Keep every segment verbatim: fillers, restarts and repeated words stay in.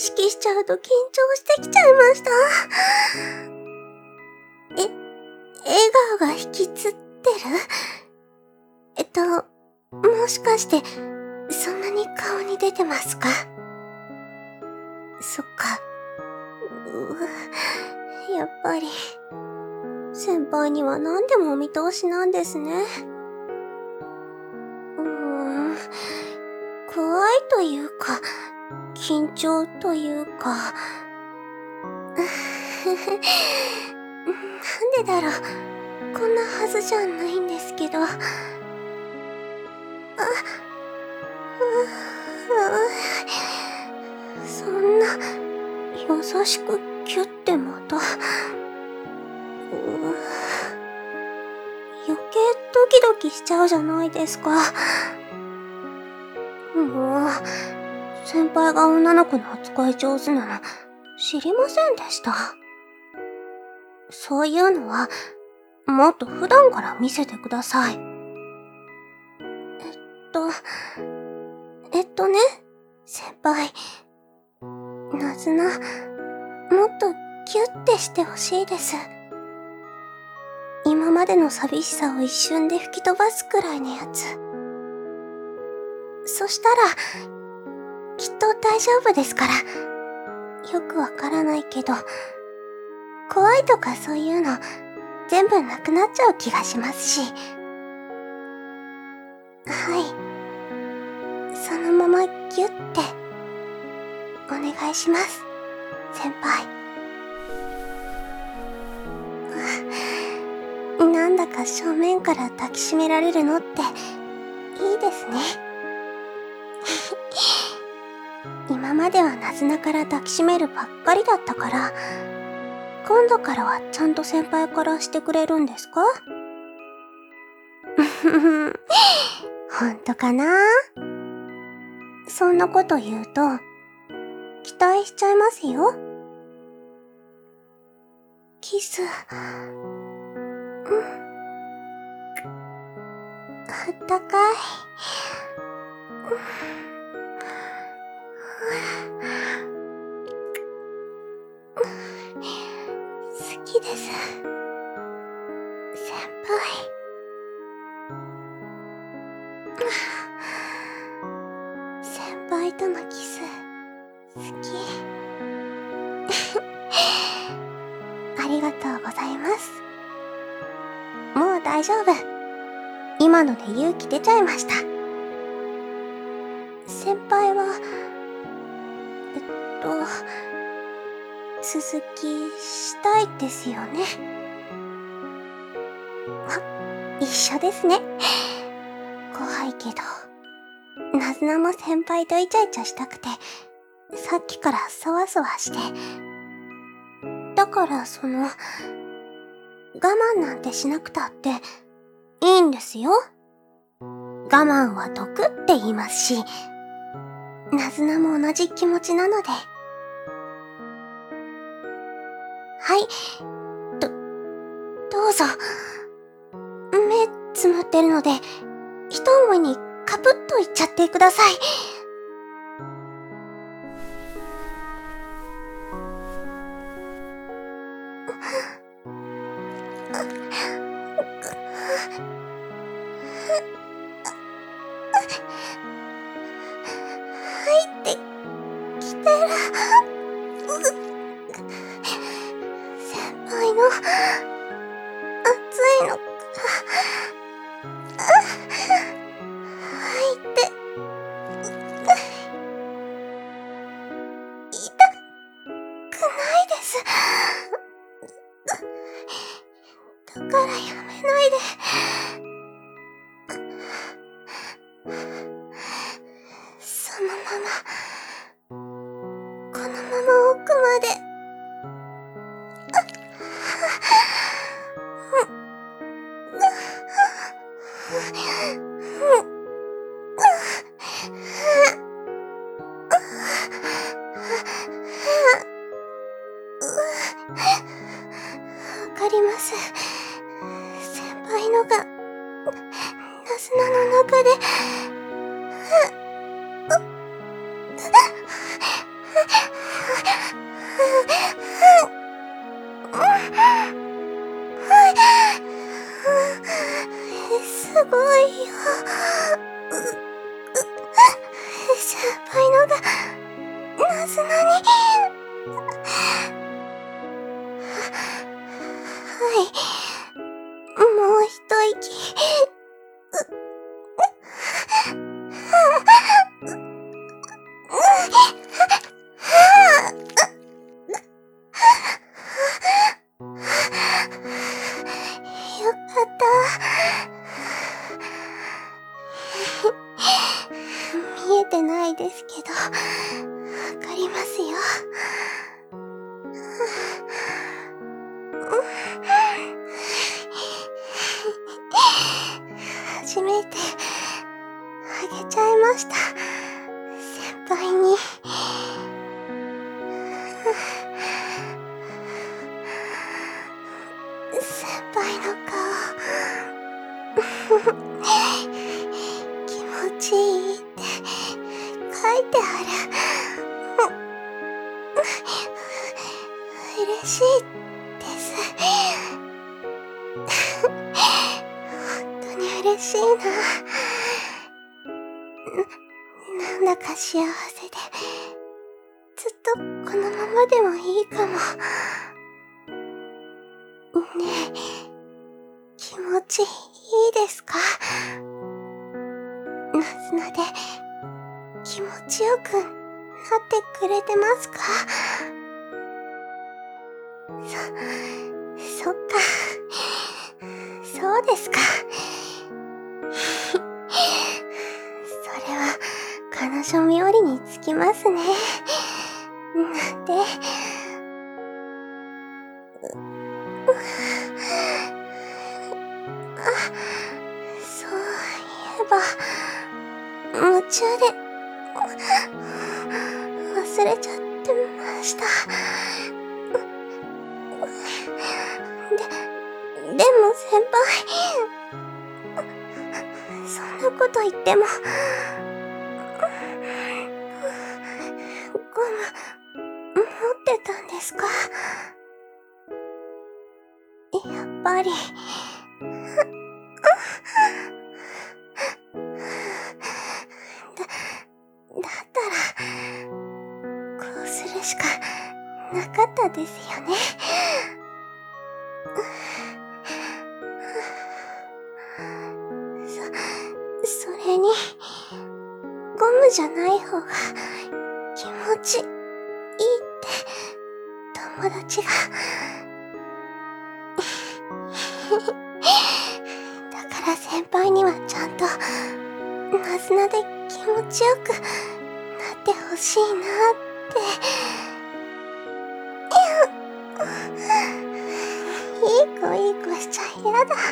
識しちゃうと緊張してきちゃいました。え、笑顔が引きつってる？えっと、もしかして、そんなに顔に出てますか？そっか。うやっぱり、先輩には何でもお見通しなんですね。うーん、怖いというか、緊張というか、なんでだろう。こんなはずじゃないんですけど。あ、そんな、優しくキュッてまた。余計ドキドキしちゃうじゃないですか。もう、先輩が女の子の扱い上手なの知りませんでした。そういうのは、もっと普段から見せてください。えっと、えっとね、先輩。なずな、もっとキュッてしてほしいです。今までの寂しさを一瞬で吹き飛ばすくらいのやつ。そしたら、きっと大丈夫ですから。よくわからないけど、怖いとかそういうの、全部なくなっちゃう気がしますし。はい。そのままギュッて、お願いします、先輩。なんだか正面から抱きしめられるのって、いいですね。今まではなずなから抱きしめるばっかりだったから、今度からはちゃんと先輩からしてくれるんですか？ほんとかな？そんなこと言うと、期待しちゃいますよ。キス。うん。あったかい。好きです。先輩。先輩とのキス、好き。ありがとうございます。もう大丈夫。今ので勇気出ちゃいました。先輩は、えっと、続きしたいですよね。あ、一緒ですね。怖いけど、なずなも先輩とイチャイチャしたくて、さっきからそわそわして。だからその、我慢なんてしなくたっていいんですよ。我慢は毒って言いますし、なずなも同じ気持ちなので。はい、ど、どうぞ。目つむってるので、一思いにカプッといっちゃってください。入ってきてる。先輩の熱いのか入って痛くないです。だからやめないで。そのまま、このまま奥まで。わかります。先輩のが、なずなの中で、 見えてないですけど、わかりますよ。初めてあげちゃいました、先輩に。先輩の顔気持ちいいって書いてある。嬉しいです。本当に嬉しいな。な、なんだか幸せで、ずっとこのままでもいいかも。ねえ、気持ちいいですか？なずなで気持ちよくなってくれてますか？そ、そっか。そうですか。それは彼女冥利につきますね。なんて。あ、そういえば、夢中で忘れちゃってました。で、でも先輩、そんなこと言っても、ゴム、持ってたんですか？やっぱり。だ、だったら、こうするしかなかったですよね。そ、それに、ゴムじゃない方が気持ちいいって友達が。だから先輩にはちゃんとなずなで気持ちよくなってほしいなって。いい子いい子しちゃ嫌だ。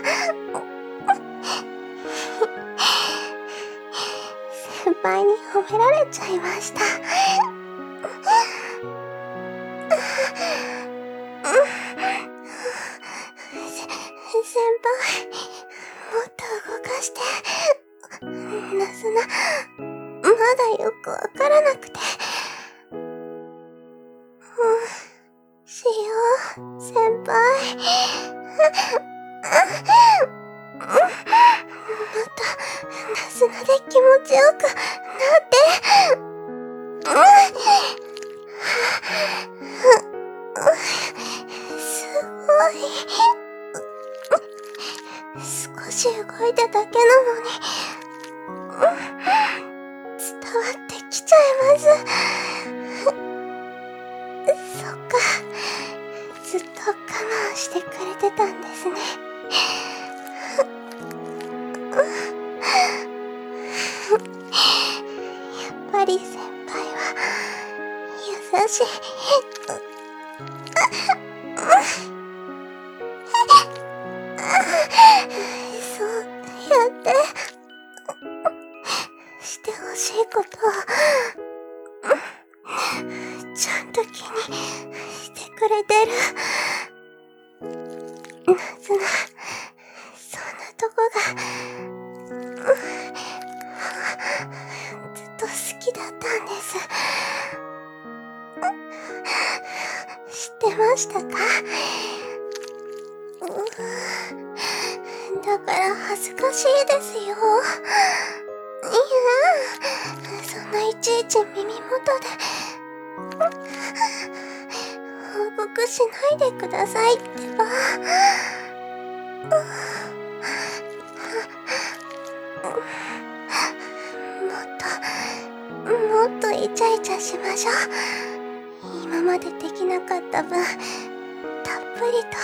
先輩に褒められちゃいました。先輩、もっと動かして。なずな、まだよくわからなくて。しよう、先輩。もっと、なずなで気持ちよくなって。すごい。少し動いただけなのに、伝わってきちゃいます。そっか、ずっと我慢してくれてたんですね。やっぱり先輩は優しい。そうやってしてほしいことをちゃんと気にしてくれてる。なずな、そんなとこがずっと好きだったんです。知ってましたか？だから恥ずかしいですよ。いや、そんないちいち耳元で報告しないでくださいってば。もっと、もっとイチャイチャしましょう。今までできなかった分、たっぷりと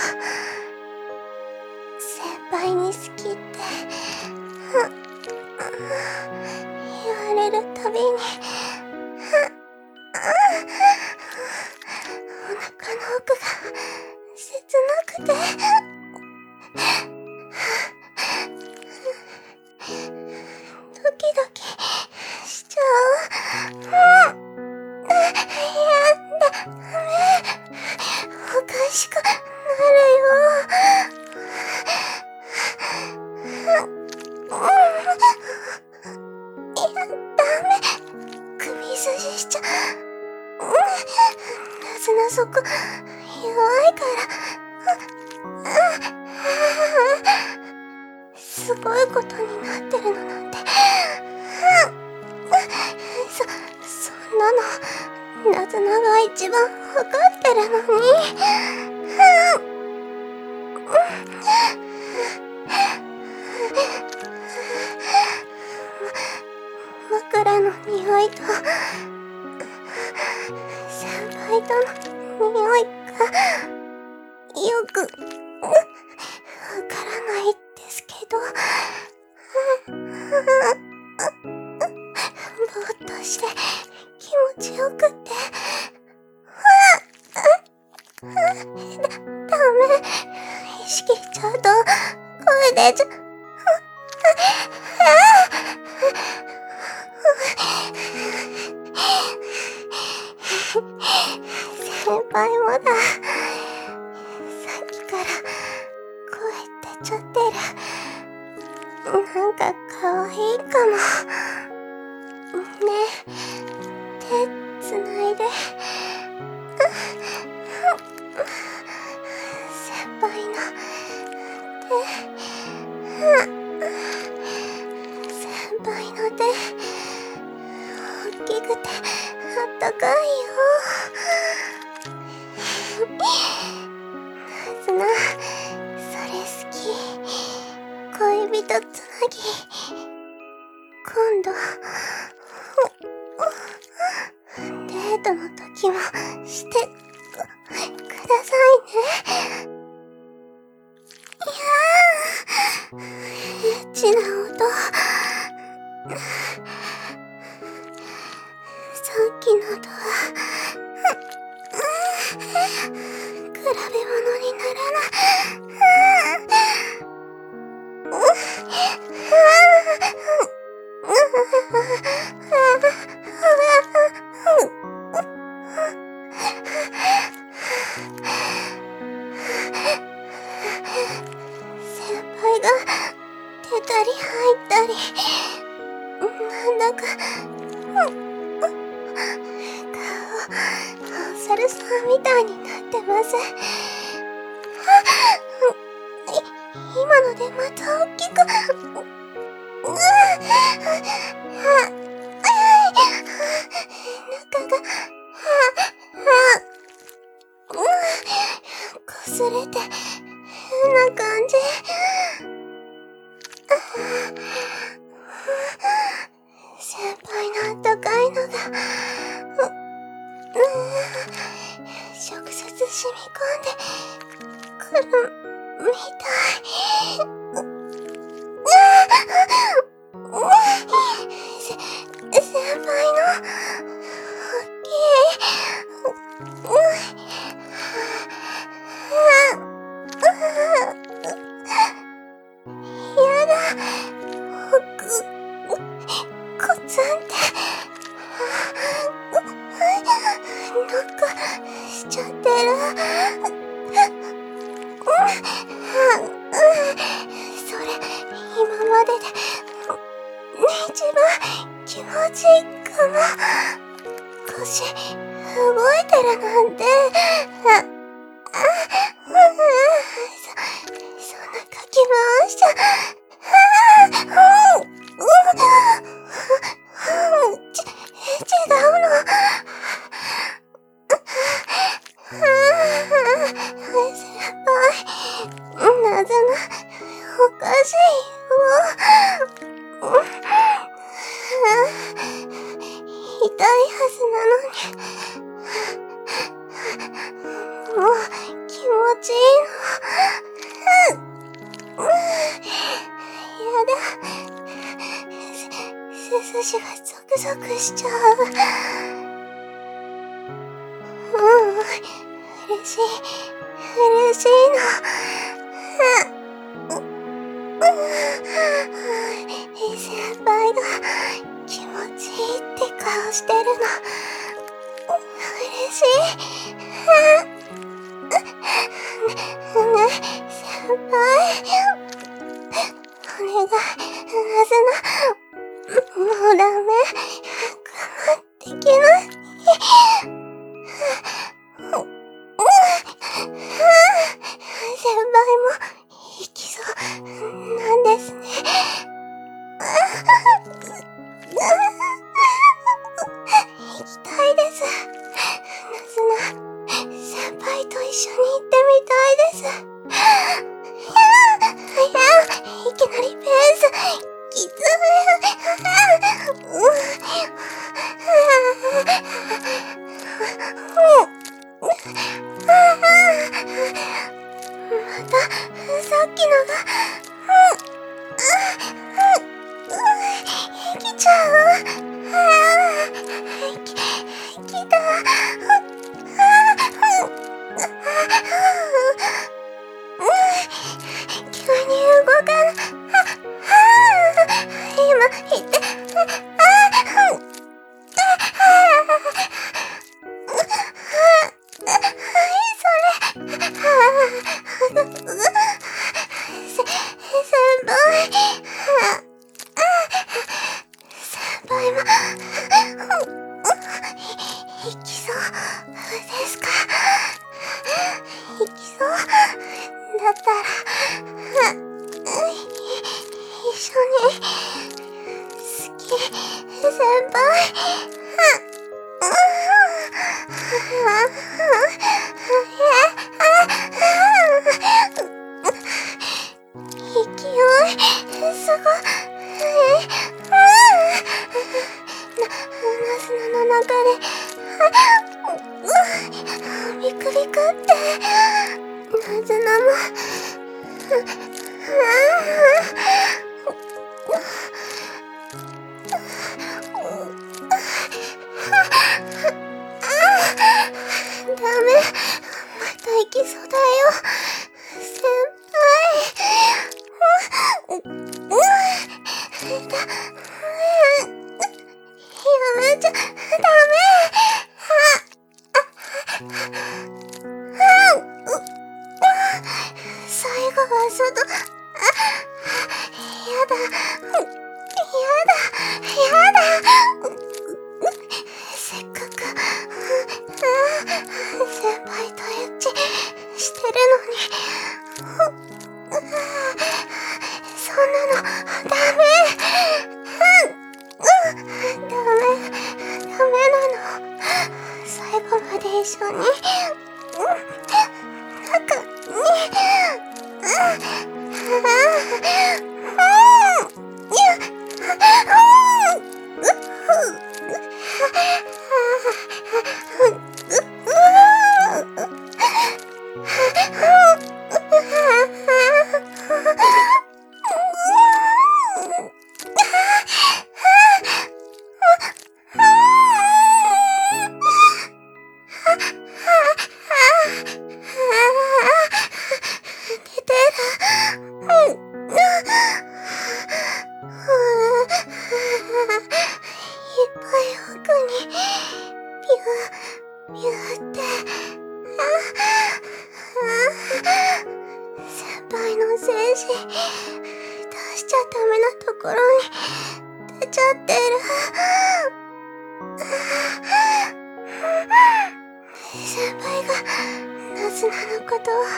先輩に好きってたびに、お腹の奥が切なくて、ドキドキしちゃう。うん、やだ、ダメ。おかしくなるよ。いや、ダメ。首筋しちゃう。なずなそこ弱いから。すごいことになってるのなんて。そ、そんなの、なずなが一番わかってるのに。枕の匂いと、先輩との匂いが、よく、わからないですけど、ぼーっとして気持ちよくって、だ、ダメ。意識しちゃうと、声出ちゃう。先輩もだ。さっきから声出ちゃってる。なんか可愛いかも。ねえ、手つないで。先輩の手、先輩の手、大きくてあったかいよ。なずな、それ好き。恋人つなぎ、今度デートの時もしてくださいね。いやー、エッチな音。さっきのとは比べ物にならない。先輩が出たり入ったり、なんだか顔、お猿さんみたいになってます。今のでまた大きく。中がこすれて変な感じ。先輩のあったかいのが直接染み込んでくるみたい。せ、先輩の大きい。やだ、奥、コツンってノックしちゃってる。それ、今までで一番気持ちいいかも。腰動いてるなんて。そ、そんなかき回しちゃ。ち、違うの。先輩、なずな、おかしいよ。痛いはずなのに。もう気持ちいいの。やだ。せ、先背筋がゾクゾクしちゃう。うん、嬉しい、嬉しいの。先輩が気持ちいいって顔してるの。嬉しい。ね、先輩。お願い、なずな。もうダメ。我慢できない。先輩も行きそうなんですね。行きたいです。なずな、先輩と一緒に行ってみたいです。いや、いきなりペースきつい。またさっきのが来ちゃう。き、来た。急に動かない。今言って。行きそうですか？行きそうだったら一緒に好き先輩。勢いすごい。ナズナの中でビクビクってナズナもダメ、また行きそうだよ先輩。だやめちゃダメ。最後は外。やだやだやだ。せっかく先輩とエッチしてるのにそんなのダメ。ダメダメなの。最後まで一緒に中に先輩の精子出しちゃダメなところに出ちゃってる。先輩がナズナのことを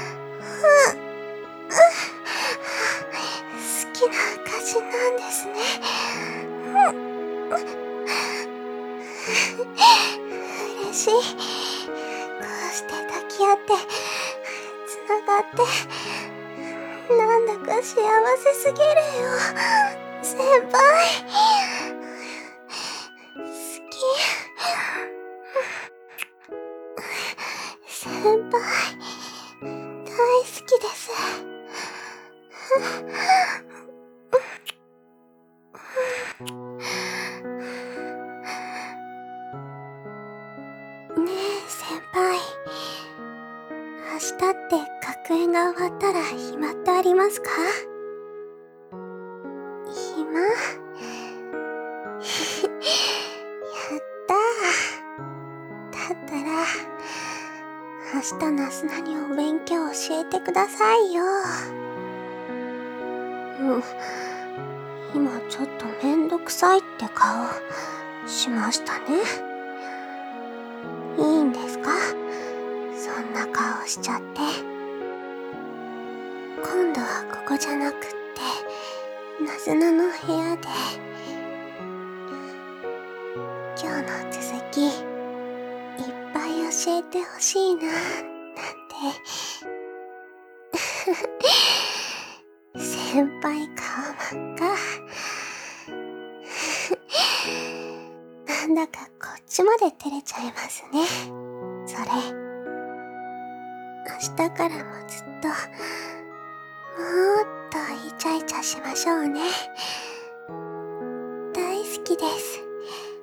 好きな証なんですね。嬉しい。こうして抱き合ってつながってなんだか幸せすぎるよ先輩。好き先輩大好きです。 が終わったら暇ってありますか？暇やったー。だったら、明日なすなにお勉強教えてくださいよ。うん、今ちょっとめんどくさいって顔しましたね。いいんですか？そんな顔しちゃって。今度はここじゃなくって、なずなの部屋で、今日の続き、いっぱい教えてほしいな、なんて。先輩顔真っ赤。なんだかこっちまで照れちゃいますね。それ。明日からもずっと、もーっとイチャイチャしましょうね。大好きです。